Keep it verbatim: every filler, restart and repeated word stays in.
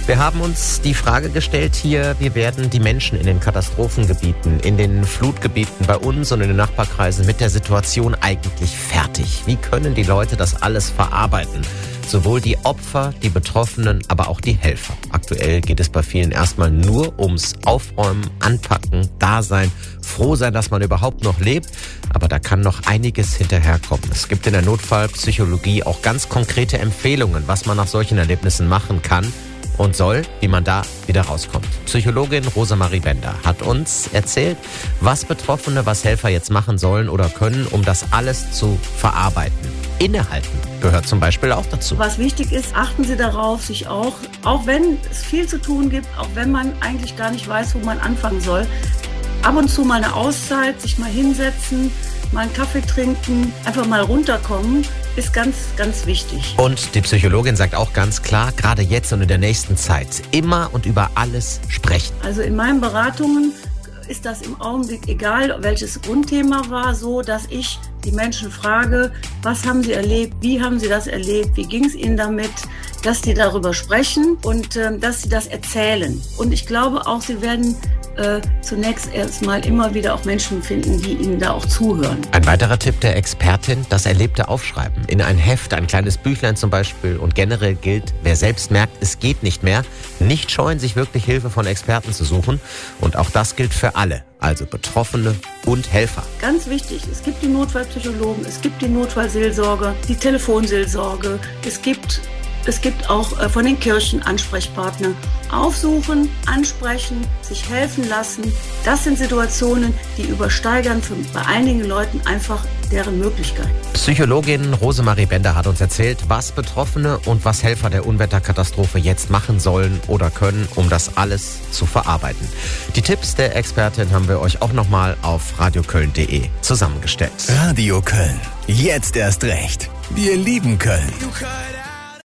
Wir haben uns die Frage gestellt hier, wie werden die Menschen in den Katastrophengebieten, in den Flutgebieten bei uns und in den Nachbarkreisen mit der Situation eigentlich fertig? Wie können die Leute das alles verarbeiten? Sowohl die Opfer, die Betroffenen, aber auch die Helfer. Aktuell geht es bei vielen erstmal nur ums Aufräumen, Anpacken, Dasein, froh sein, dass man überhaupt noch lebt. Aber da kann noch einiges hinterherkommen. Es gibt in der Notfallpsychologie auch ganz konkrete Empfehlungen, was man nach solchen Erlebnissen machen kann und soll, wie man da wieder rauskommt. Psychologin Rosemarie Bender hat uns erzählt, was Betroffene, was Helfer jetzt machen sollen oder können, um das alles zu verarbeiten. Innehalten gehört zum Beispiel auch dazu. Was wichtig ist, achten Sie darauf, sich auch, auch wenn es viel zu tun gibt, auch wenn man eigentlich gar nicht weiß, wo man anfangen soll, ab und zu mal eine Auszeit, sich mal hinsetzen, mal einen Kaffee trinken, einfach mal runterkommen, ist ganz, ganz wichtig. Und die Psychologin sagt auch ganz klar, gerade jetzt und in der nächsten Zeit, immer und über alles sprechen. Also in meinen Beratungen ist das im Augenblick, egal welches Grundthema war, so, dass ich die Menschen frage, was haben sie erlebt, wie haben sie das erlebt, wie ging es ihnen damit, dass die darüber sprechen und äh, dass sie das erzählen. Und ich glaube auch, sie werden äh, zunächst erstmal immer wieder auch Menschen finden, die ihnen da auch zuhören. Ein weiterer Tipp der Expertin, das Erlebte aufschreiben. In ein Heft, ein kleines Büchlein zum Beispiel. Und generell gilt, wer selbst merkt, es geht nicht mehr, nicht scheuen, sich wirklich Hilfe von Experten zu suchen. Und auch das gilt für alle, also Betroffene und Helfer. Ganz wichtig, es gibt die Notfallpsychologen, es gibt die Notfallseelsorge, die Telefonseelsorge, es gibt Es gibt auch von den Kirchen Ansprechpartner. Aufsuchen, ansprechen, sich helfen lassen. Das sind Situationen, die übersteigern für, bei einigen Leuten einfach deren Möglichkeiten. Psychologin Rosemarie Bender hat uns erzählt, was Betroffene und was Helfer der Unwetterkatastrophe jetzt machen sollen oder können, um das alles zu verarbeiten. Die Tipps der Expertin haben wir euch auch nochmal auf radio köln punkt de zusammengestellt. Radio Köln. Jetzt erst recht. Wir lieben Köln.